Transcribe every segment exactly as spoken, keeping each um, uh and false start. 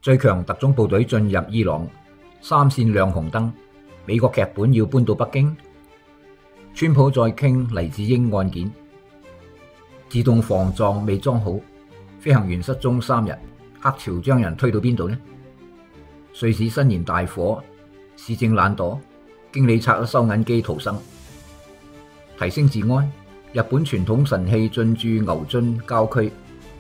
最強特種部隊進入伊朗，三線亮紅燈，美國劇本要搬到北京。川普再傾黎智英案件，自動防撞未裝好，飛行員失蹤三日，黑潮將人推到邊度呢？瑞士新年大火，市政懶惰，經理拆咗收銀機逃生。提升治安，日本傳統神器進駐牛津郊區。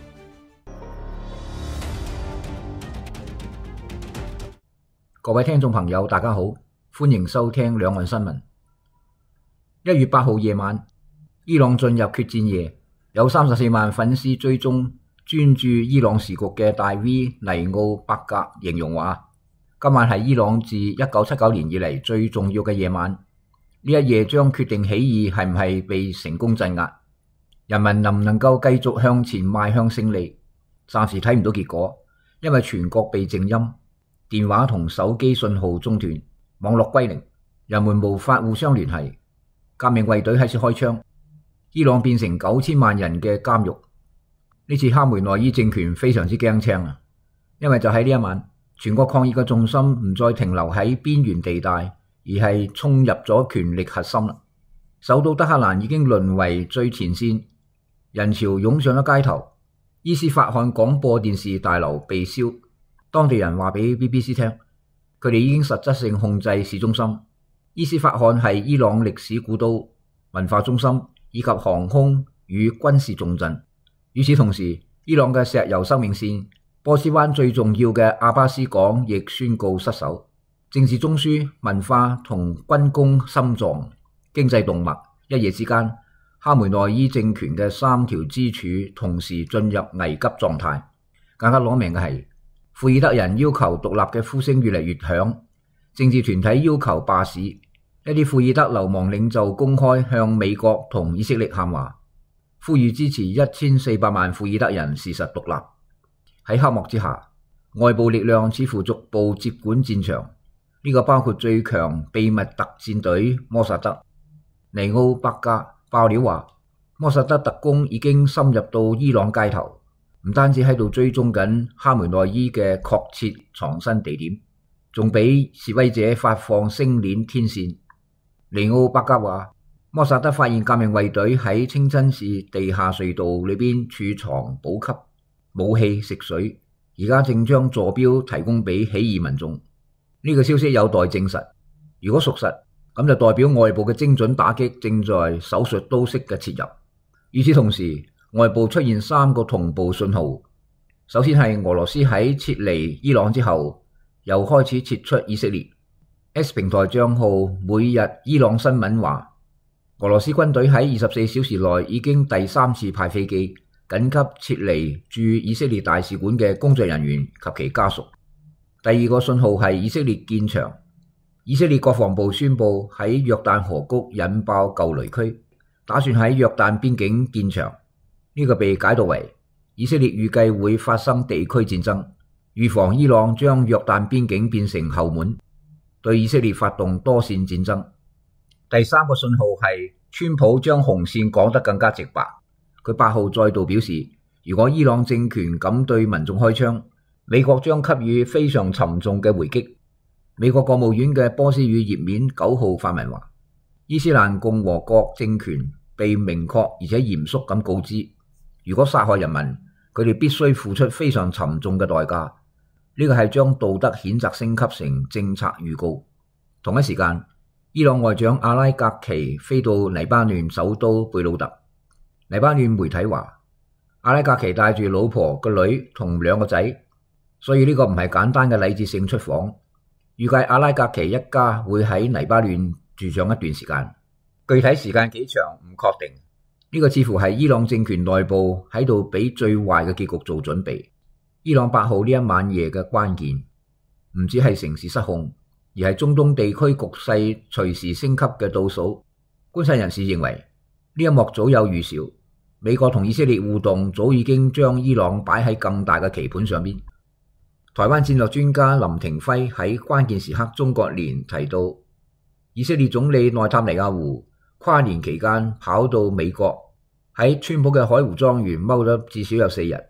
各位聽眾朋友，大家好，歡迎收聽兩岸新聞。一月八號夜晚，伊朗進入決戰夜，有三十四萬粉絲追蹤專注伊朗時局嘅大 V 尼奧伯格形容話：今晚係伊朗自一九七九年以嚟最重要嘅夜晚，呢一夜將決定起義係唔係被成功鎮壓，人民能唔能夠繼續向前邁向勝利。暫時睇唔到結果，因為全國被靜音，電話同手機信號中斷，網絡歸零，人們無法互相聯繫。革命衛隊開始開槍，伊朗變成九千萬人嘅監獄。呢次哈梅內伊政權非常之驚青啊，因為就喺呢一晚，全國抗議嘅重心唔再停留喺邊緣地帶，而係衝入咗權力核心啦。首都德黑蘭已經淪為最前線，人潮湧上咗街頭。伊斯法罕廣播電視大樓被燒，當地人話俾 B B C 聽，佢哋已經實質性控制市中心。伊斯法罕係伊朗歷史古都、文化中心以及航空與軍事重鎮。與此同時，伊朗嘅石油生命線波斯灣最重要嘅阿巴斯港亦宣告失守。政治中樞、文化同軍工心臟、經濟動脈，一夜之間，哈梅內伊政權嘅三條支柱同時進入危急狀態。更加攞命嘅係，庫爾德人要求獨立嘅呼聲越嚟越響，政治團體要求罷市，一啲庫爾德流亡領袖公開向美國同以色列喊話，呼籲支持一千四百萬庫爾德人事實獨立。喺黑幕之下，外部力量似乎逐步接管戰場，呢個包括最強秘密特戰隊摩薩德。尼奧伯格爆料話，摩薩德特工已經深入到伊朗街頭，唔單止喺度追蹤緊哈梅內伊嘅確切藏身地點，仲俾示威者發放星鏈天線。尼奧伯格話，摩薩德發現革命衛隊喺清真寺地下隧道裏邊儲藏補給、武器、食水，而家正將坐標提供俾起義民眾。呢個消息有待證實，如果屬實，咁就代表外部嘅精準打擊正在手術刀式嘅切入。與此同時，外部出現三個同步信號。首先係俄羅斯喺撤離伊朗之後，又開始撤出以色列。X 平台賬號每日伊朗新聞話，俄羅斯軍隊喺二十四小時內已經第三次派飛機緊急撤離駐以色列大使館嘅工作人員及其家屬。第二個信號係以色列建牆。以色列國防部宣布喺約旦河谷引爆舊雷區，打算喺約旦邊境建牆。呢個被解讀為以色列預計會發生地區戰爭，預防伊朗將約旦邊境變成後門，對以色列發動多線戰爭。第三個信號係川普將紅線講得更加直白，佢八號再度表示，如果伊朗政權敢對民眾開槍，美國將給予非常沉重嘅回擊。美國國務院嘅波斯語頁面九號發文話，伊斯蘭共和國政權被明確而且嚴肅咁告知，如果殺害人民，佢哋必須付出非常沉重嘅代價。呢個係將道德譴責升級成政策預告。同一時間，伊朗外長阿拉格奇飛到黎巴嫩首都貝魯特。黎巴嫩媒體話，阿拉格奇帶住老婆、個女同兩個仔，所以呢個唔係簡單嘅禮節性出訪。預計阿拉格奇一家會喺黎巴嫩住上一段時間，具體時間幾長唔確定。呢個似乎係伊朗政權內部喺度俾最壞嘅結局做準備。伊朗八號呢一晚夜嘅關鍵，唔只係城市失控，而係中東地區局勢隨時升級嘅倒數。觀察人士認為，呢一幕早有預兆，美國同以色列互動早已經將伊朗擺喺更大嘅棋盤上邊。台灣戰略專家林廷輝喺關鍵時刻中國年提到，以色列總理內塔尼亞胡跨年期間跑到美國，喺川普嘅海湖莊園踎咗至少有四日。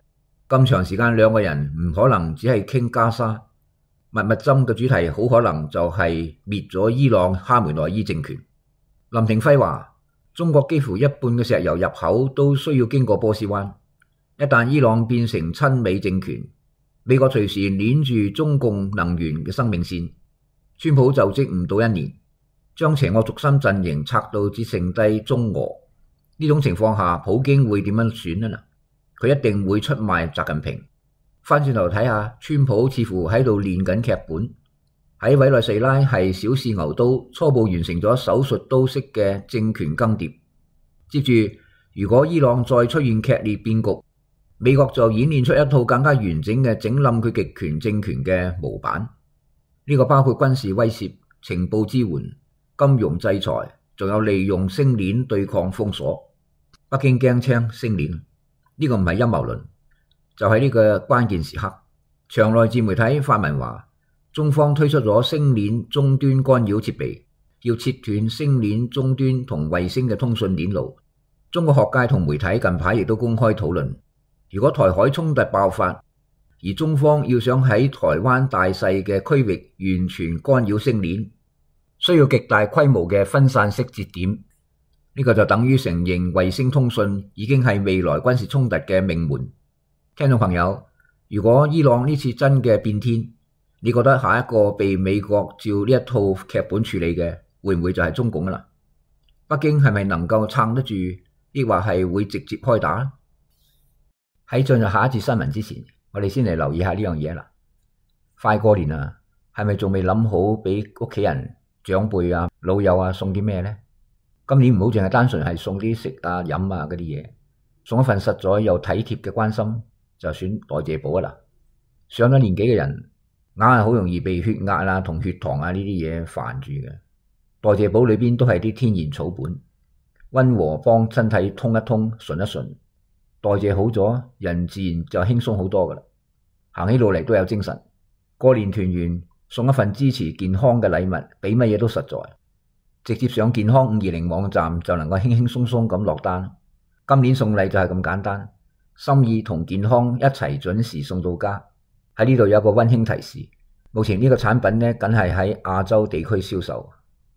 咁長時間兩個人唔可能只係傾加沙，密密針嘅主題好可能就係滅咗伊朗哈梅內伊政權。林廷輝話：中國幾乎一半嘅石油入口都需要經過波斯灣，一旦伊朗變成親美政權，美國隨時鏈住中共能源嘅生命線。川普就職唔到一年，將邪惡軸心陣營拆到只剩低中俄。呢種情況下，普京會點樣選啊？佢一定會出賣習近平。翻轉頭睇下，川普似乎喺度練緊劇本。喺委內瑞拉係小試牛刀，初步完成咗手術刀式嘅政權更迭。接住，如果伊朗再出現劇烈變局，美國就演練出一套更加完整嘅整冧佢極權政權嘅模板。呢個包括軍事威脅、情報支援、金融制裁，仲有利用星鏈對抗封鎖。北京驚青星鏈，呢個唔係陰謀論，就喺呢個關鍵時刻，場內自媒體發文話，中方推出咗星鏈終端干擾設備，要切斷星鏈終端同衛星嘅通訊鏈路。中國學界同媒體近排亦都公開討論，如果台海衝突爆發，而中方要想喺台灣大細嘅區域完全干擾星鏈，需要極大規模嘅分散式節點。呢個就等於承認衛星通訊已經係未來軍事衝突嘅命門。聽眾朋友，如果伊朗呢次真嘅變天，你覺得下一個被美國照呢一套劇本處理嘅，會唔會就係中共啦？北京係咪能夠撐得住，抑或係會直接開打？喺進入下一節新聞之前，我哋先嚟留意下呢樣嘢啦。快過年啦，係咪仲未諗好俾屋企人、長輩啊、老友啊送啲咩呢？今年唔好淨係單純係送啲食啊、飲啊嗰啲嘢，送一份實在又體貼嘅關心，就選代謝寶啦。上咗年紀嘅人，硬係好容易被血壓啊同血糖啊呢啲嘢煩住嘅。代謝寶裏邊都係啲天然草本，溫和幫身體通一通、順一順。代謝好咗，人自然就輕鬆好多噶啦，行起路嚟都有精神。過年團圓送一份支持健康嘅禮物，比乜嘢都實在。直接上健康五二零網站就能夠輕輕鬆鬆咁落單。今年送禮就係咁簡單，心意同健康一齊準時送到家。喺呢度有個溫馨提示，目前呢個產品呢，僅係喺亞洲地區銷售。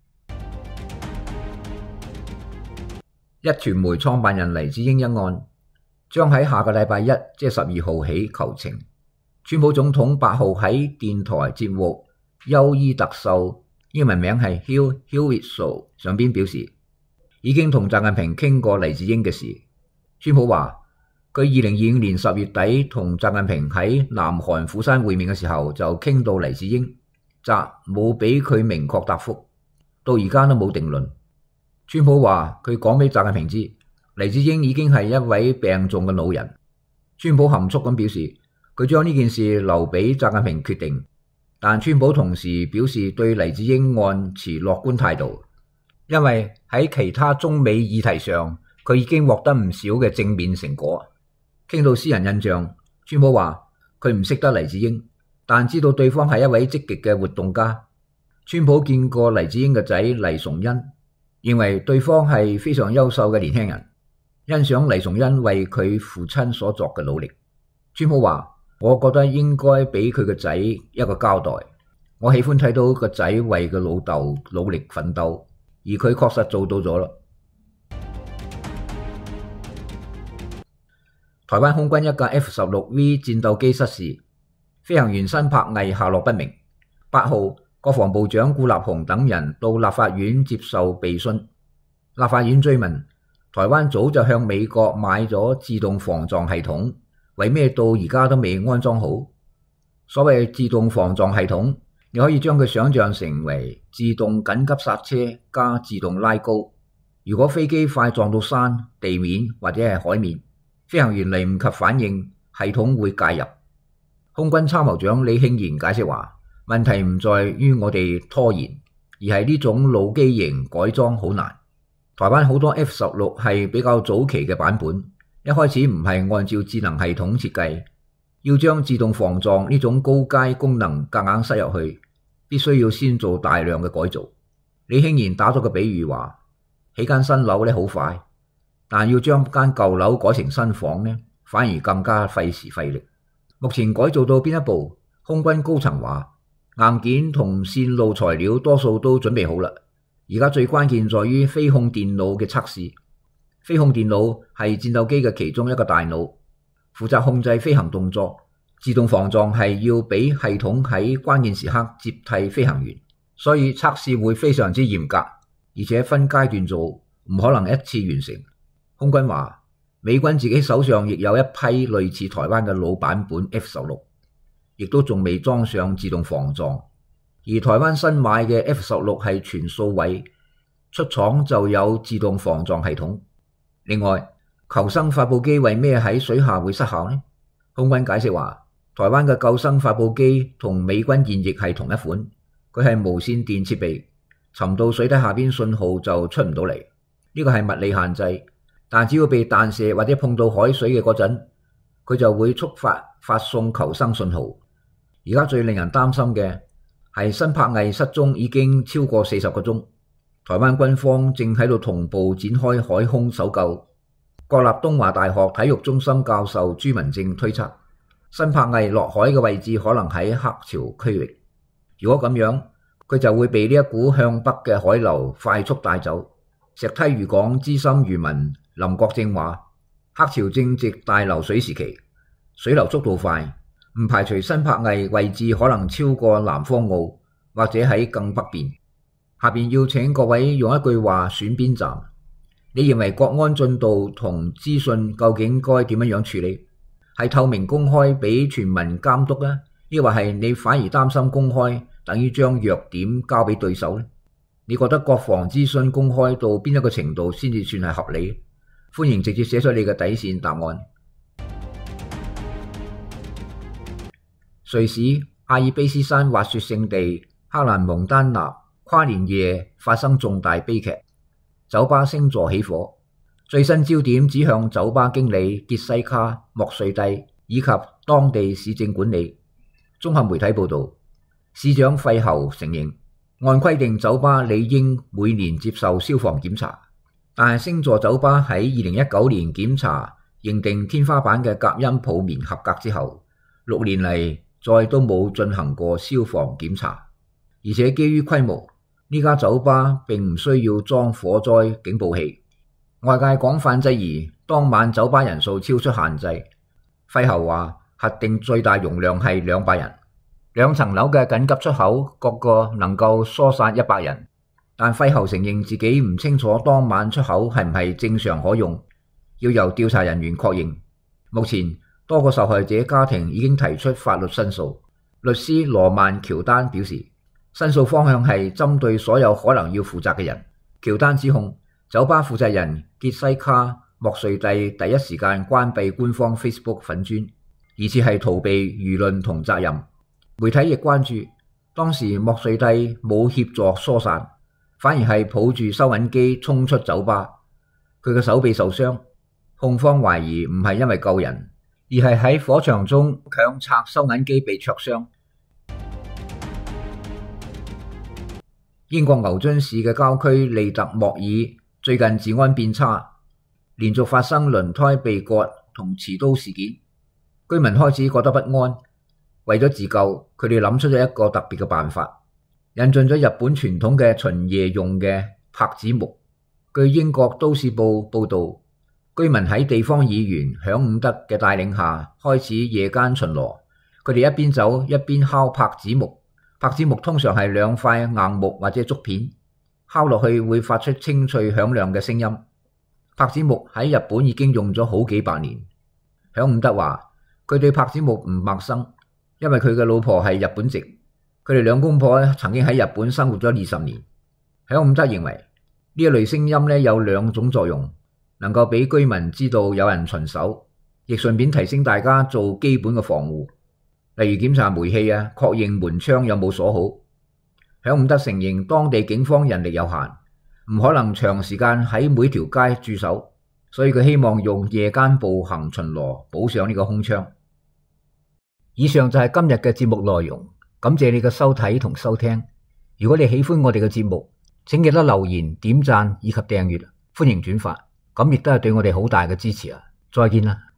一傳媒創辦人黎智英一案將喺下個禮拜一，即係十二號起求情。川普總統八號喺電台節目優衣特秀，英文名係 Hugh Hewitt Show 上邊表示，已經同習近平傾過黎智英嘅事。川普話佢二零二五年十月底同習近平喺南韓釜山會面嘅時候就傾到黎智英，習冇俾佢明確答覆，到而家都冇定論。川普話佢講俾習近平知，黎智英已經係一位病重嘅老人。川普含蓄咁表示，佢將呢件事留俾習近平決定，但川普同時表示對黎智英案持樂觀態度，因為喺其他中美議題上，佢已經獲得唔少嘅正面成果。傾到私人印象，川普話佢唔識得黎智英，但知道對方係一位積極嘅活動家。川普見過黎智英嘅仔黎崇恩，認為對方係非常優秀嘅年輕人，欣賞黎崇恩為佢父親所作嘅努力。川普話，我覺得應該俾佢個仔一個交代，我喜歡睇到個仔為個老豆努力奮鬥，而佢確實做到咗啦。台灣空軍一架 F 十六 V 戰鬥機失事，飛行員辛柏毅下落不明。八號，國防部長顧立雄等人到立法院接受備詢。立法院追問，台灣早就向美國買咗自動防撞系統，為咩到而家都未安裝好？所謂自動防撞系統，你可以將佢想象成為自動緊急剎車加自動拉高。如果飛機快撞到山、地面或者係海面，飛行員嚟唔及反應，系統會介入。空軍參謀長李慶賢解釋話，問題唔在於我哋拖延，而係呢種老機型改裝好難。台灣好多 F 十六係比較早期嘅版本，一開始唔係按照智能系統設計，要將自動防撞呢種高階功能夾硬塞入去，必須要先做大量嘅改造。李慶賢打咗個比喻話，起間新樓咧好快，但要將間舊樓改成新房呢， 反而更加費時費力。目前改造到邊一步？空軍高層話，硬件同線路材料多數都準備好啦，而家最關鍵在於飛控電腦嘅測試。飛控電腦係戰鬥機嘅其中一個大腦，負責控制飛行動作。自動防撞係要俾系統喺關鍵時刻接替飛行員，所以測試會非常之嚴格，而且分階段做，唔可能一次完成。空軍話，美軍自己手上亦有一批類似台灣嘅老版本 F 十六，亦都仲未裝上自動防撞。而台灣新買嘅 F 十六係全數位，出廠就有自動防撞系統。另外，求生發佈機為咩喺水下會失效呢？空軍解釋話，台灣嘅救生發佈機同美軍現役係同一款，佢係無線電設備，沉到水底下邊信號就出唔到嚟。呢個係物理限制，但只要被彈射或者碰到海水嘅嗰陣，佢就會觸發發送求生信號。而家最令人擔心嘅係辛柏毅失蹤已經超過四十個鐘，台灣軍方正喺度同步展開海空搜救。國立東華大學體育中心教授朱文正推測，辛柏毅落海嘅位置可能喺黑潮區域。如果咁樣，佢就會被呢一股向北嘅海流快速帶走。石梯漁港資深漁民林國正話，黑潮正值大流水時期，水流速度快，唔排除辛柏毅位置可能超過南方澳，或者喺更北邊。下邊要請各位用一句話選邊站，你認為國安進度同資訊究竟該點樣處理？係透明公開俾全民監督呢？抑或係你反而擔心公開等於將弱點交俾對手呢？你覺得國防資訊公開到邊一個程度先至算係合理？歡迎直接寫出你嘅底線答案。瑞士阿爾卑斯山滑雪勝地克蘭蒙丹納跨年夜發生重大悲劇，酒吧星座起火。最新焦點指向酒吧經理傑西卡莫瑞蒂以及當地市政管理。綜合媒體報道，市長費侯承認，按規定酒吧理應每年接受消防檢查，但係星座酒吧喺二零一九年檢查認定天花板嘅隔音泡棉合格之後，六年嚟再都冇進行過消防檢查，而且基於規模，呢家酒吧並唔需要裝火災警報器。外界廣泛質疑當晚酒吧人數超出限制。費侯話核定最大容量係兩百人，兩層樓嘅緊急出口各個能夠疏散一百人，但費侯承認自己唔清楚當晚出口係唔係正常可用，要由調查人員確認。目前多個受害者家庭已經提出法律申訴。律師羅曼喬丹表示，申訴方向係針對所有可能要負責嘅人。喬丹指控酒吧負責人傑西卡莫瑞蒂第一時間關閉官方 Facebook 粉專，疑似係逃避輿論同責任。媒體亦關注當時莫瑞蒂冇協助疏散，反而係抱住收銀機衝出酒吧，佢嘅手臂受傷。控方懷疑唔係因為救人，而係喺火場中強拆收銀機被灼傷。英國牛津市嘅郊區利特莫爾最近治安變差，連續發生輪胎被割同持刀事件，居民開始覺得不安。為咗自救，佢哋諗出咗一個特別嘅辦法，引進咗日本傳統嘅巡夜用嘅柏子木。據英國都市報報道，居民喺地方議員響伍德嘅帶領下開始夜間巡邏，佢哋一邊走一邊敲柏子木。柏子木通常係兩塊硬木或者竹片，敲落去會發出清脆響亮嘅聲音。柏子木喺日本已經用咗好幾百年。響伍德話佢對柏子木唔陌生，因為佢嘅老婆係日本籍，佢哋兩公婆曾經喺日本生活咗二十年。響伍德認為呢一類聲音咧有兩種作用，能夠俾居民知道有人巡守，亦順便提醒大家做基本嘅防護，例如檢查煤氣啊，確認門窗有冇鎖好。響伍德承認當地警方人力有限，唔可能長時間喺每條街駐守，所以佢希望用夜間步行巡邏補上呢個空窗。以上就係今日嘅節目內容，感謝你嘅收睇同收聽。如果你喜歡我哋嘅節目，請記得留言、點讚以及訂閱，歡迎轉發，咁亦都係對我哋好大嘅支持啊！再見啦！